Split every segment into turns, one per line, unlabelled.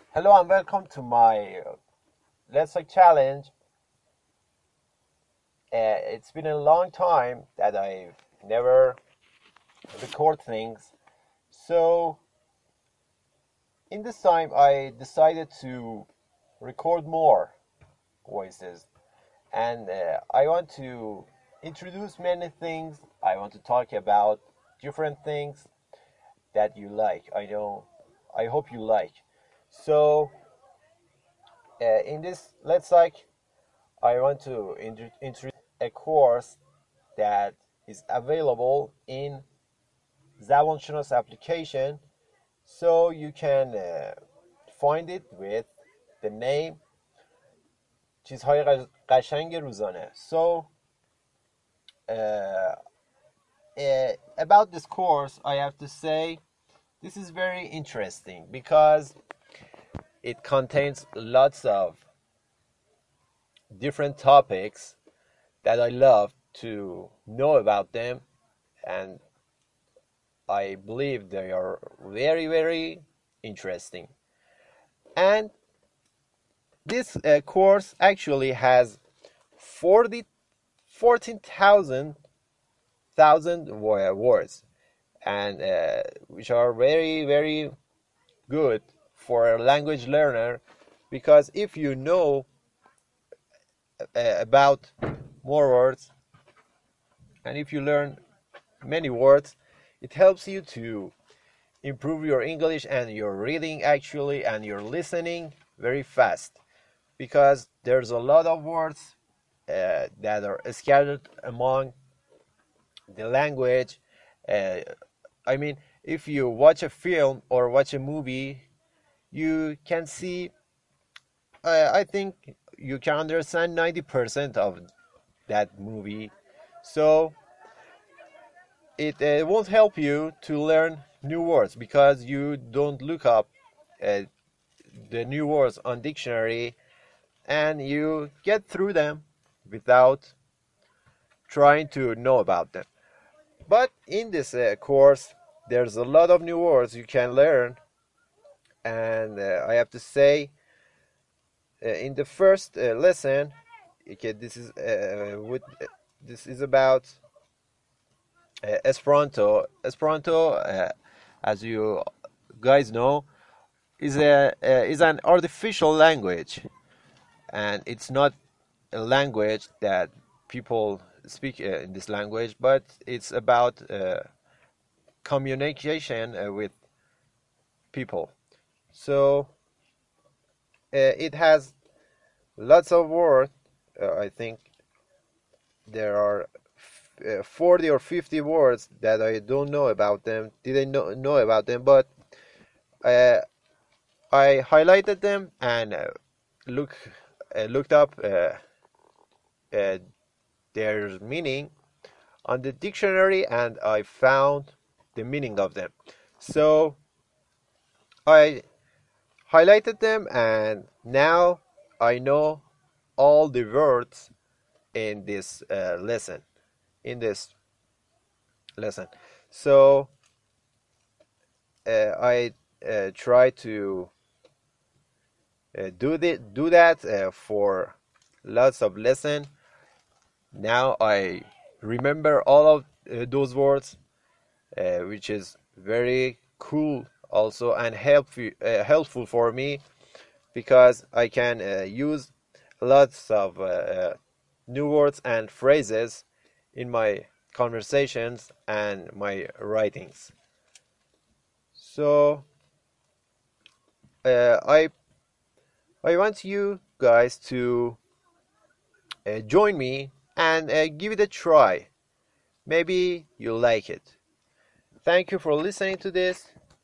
Hello and welcome to my Let's Talk challenge. It's been a long time that I've never record things. So in this time I decided to record more voices and I want to introduce many things. I want to talk about different things that you like. I hope you like. So in this Let's Talk I want to introduce a course that is available in زبانشناس application, so you can find it with the name چیزهای قشنگ روزانه. So uh, about this course I have to say this is very interesting because it contains lots of different topics that I love to know about them, and I believe they are very, very interesting. And this course actually has 14,000 words, and which are very, very good for a language learner, because if you know about more words and if you learn many words, it helps you to improve your English and your reading actually and your listening very fast, because there's a lot of words that are scattered among the language. I mean, if you watch a film or watch a movie, you can see, I think you can understand 90% of that movie. So it won't help you to learn new words because you don't look up uh, the new words on dictionary, and you get through them without trying to know about them. But in this course, there's a lot of new words you can learn, and I have to say, in the first lesson, okay, this is about Esperanto. Esperanto, as you guys know, is an artificial language, and it's not a language that people speak in this language, but it's about communication with people. So it has lots of words. I think there are 40 or 50 words that I don't know about them. Didn't know about them, but uh, I highlighted them and looked up uh, their meaning on the dictionary, and I found the meaning of them. So I highlighted them, and now I know all the words in this lesson. In this lesson, so I try to do that for lots of lesson. Now I remember all of those words, which is very cool also and helpful for me, because I can use lots of new words and phrases in my conversations and my writings. So I want you guys to join me and give it a try. Maybe you'll like it. Thank you for listening to this.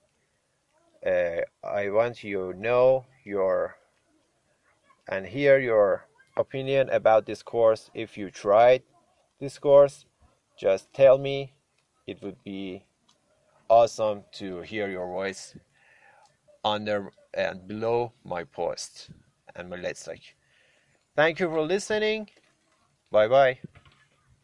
I want you to know your and hear your opinion about this course. If you tried this course, just tell me. It would be awesome to hear your voice under and below my post and my Let's Talk. Thank you for listening. Bye bye.